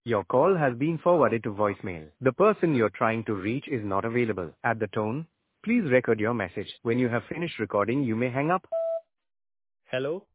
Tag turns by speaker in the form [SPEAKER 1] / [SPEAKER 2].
[SPEAKER 1] Your call has been forwarded to voicemail. The person you're trying to reach is not available. At the tone, please record your message. When you have finished recording, you may hang up.
[SPEAKER 2] Hello.